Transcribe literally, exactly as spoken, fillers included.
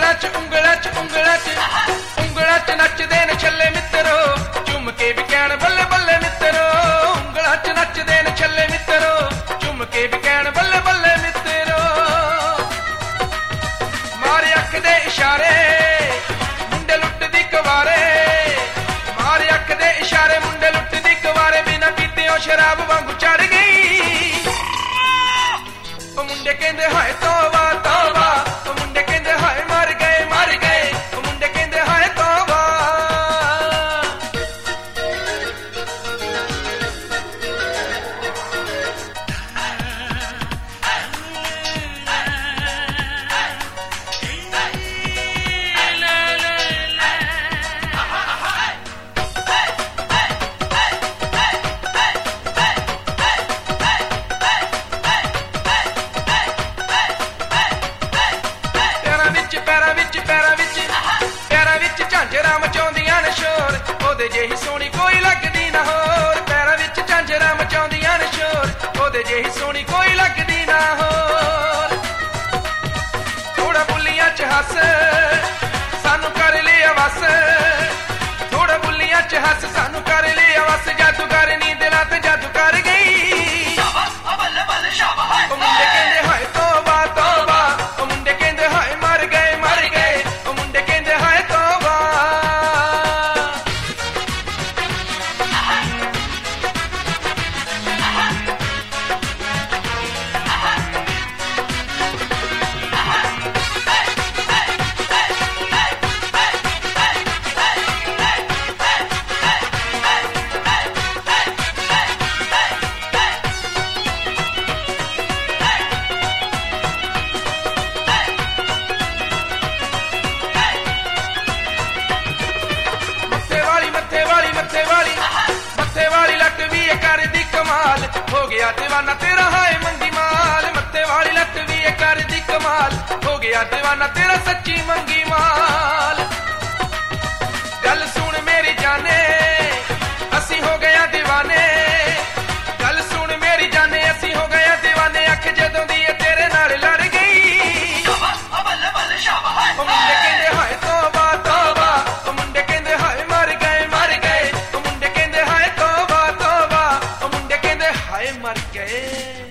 ਉਂਗਲਾਂ ਚ ਉਂਗਲਾਂ ਚ ਉਂਗਲਾਂ ਚ ਉਂਗਲਾਂ ਚ ਨੱਚਦੇ ਨੇ ਛੱਲੇ ਮਿੱਤਰੋ ਝੁੰਮ ਕੇ ਵੀ ਕਹਿਣ ਬੱਲੇ ਬੱਲੇ ਮਿੱਤਰੋ ਉਂਗਲਾਂ ਚ ਨੱਚਦੇ ਨੇ ਛੱਲੇ ਮਿੱਤਰੋ ਝੁੰਮ ਕੇ ਵੀ ਕਹਿਣ ਬੱਲੇ ਬੱਲੇ ਮਿੱਤਰੋ ਮਾਰੇ ਅੱਖ ਦੇ ਇਸ਼ਾਰੇ ਮੁੰਡੇ ਲੁੱਟਦੀ ਕਵਾਰੇ ਮਾਰੇ ਅੱਖ ਦੇ ਇਸ਼ਾਰੇ ਮੁੰਡੇ ਲੁੱਟਦੀ ਕਵਾਰੇ ਬਿਨਾਂ ਪੀਤਿਓ ਸ਼ਰਾਬ ਵਾਂਗੂ ਚੜ ਗਈ ਉਹ ਮੁੰਡੇ ਕਹਿੰਦੇ ਹਾਏ ਤੋਬਾ ਤੋਬਾ ਉਹ ਮੁੰਡੇ ਕਹਿੰਦੇ ਹਾਏ ਮਰ ਗਏ ਮਰ ਗਏ ਉਹ ਮੁੰਡੇ ਕਹਿੰਦੇ ਹਾਏ ਤੋਬਾ ਪੈਰਾਂ ਵਿੱਚ ਪੈਰਾਂ ਵਿੱਚ ਪੈਰਾਂ ਵਿੱਚ ਝਾਂਜਰਾਂ ਮਚਾਉਂਦੀਆਂ ਨੇ ਸ਼ੋਰ ਉਹਦੇ ਜਿਹੀ ਸੋਹਣੀ ਕੋਈ ਲੱਗਦੀ ਨਾ ਹੋਰ ਪੈਰਾਂ ਵਿੱਚ ਝਾਂਜਰਾਂ ਮਚਾਉਂਦੀਆਂ ਨੇ ਸ਼ੋਰ ਉਹਦੇ ਜਿਹੀ ਸੋਹਣੀ ਕੋਈ ਲੱਗਦੀ ਨਾ ਹੋਰ ਥੋੜਾ ਬੁੱਲੀਆਂ ਚ ਹੱਸ ਸਾਨੂੰ ਕਰ ਲਿਆ ਵਸ ਥੋੜਾ ਬੁੱਲੀਆਂ ਚ ਹੱਸ ਸਾਨੂੰ ਕਰ ਲਿਆ ਵਸ ਜਾਦੂਗਰ ਨੀ ਦਿਲਾਂ ਤੇ ਜਾਦੂ ਕਰ ਗਈ ਉਹ ਮੁੰਡੇ ਕਹਿੰਦੇ ਹਾਏ ਤੋਬਾ ਤੋਬਾ ਉਹ ਮੁੰਡੇ ਕਹਿੰਦੇ ਹਾਏ ਮਰ ਗਏ ਮਰ ਗਏ ਉਹ ਮੁੰਡੇ ਕਹਿੰਦੇ ਹਾਏ ਤੋਬਾ ਮੱਥੇ ਵਾਲੀ ਲੱਟ ਵੀ ਇਹ ਕਰਦੀ ਕਮਾਲ ਹੋ ਗਿਆ دیਵਾਨਾ ਤੇਰਾ ਹਾਏ ਮੰਗੀ ਮਾਲ ਮੱਥੇ ਵਾਲੀ ਲੱਟ ਵੀ ਇਹ ਕਰਦੀ ਕਮਾਲ ਹੋ ਗਿਆ دیਵਾਨਾ ਤੇਰਾ ਸੱਚੀ ਮੰਗੀ ਮਾਲ ਗੱਲ ਸੁਣ ਮੇਰੀ ਜਾਨੇ ਅਸੀਂ ਹੋ ਗਏ دیਵਾਨੇ ਗੱਲ ਸੁਣ ਮੇਰੀ ਜਾਨੇ ਅਸੀਂ ਹੋ ਗਏ دیਵਾਨੇ ਅੱਖ ਜਦੋਂ ਦੀ ਇਹ ਤੇਰੇ ਨਾਲ ਲੜ ਗਈ ਉਹ ਮੁੰਡੇ ਕਹਿੰਦੇ ਹਾਏ ਤੋਬਾ ਤੋਬਾ ਉਹ ਮੁੰਡੇ ਕਹਿੰਦੇ ਹਾਏ ਮਰ ਗਏ ਮਰ ਗਏ ਉਹ ਮੁੰਡੇ ਕਹਿੰਦੇ ਹਾਏ ਤੋਬਾ ਤੋਬਾ ਉਹ ਮੁੰਡੇ ਕਹਿੰਦੇ ਹਾਏ ਮਰ ਗਏ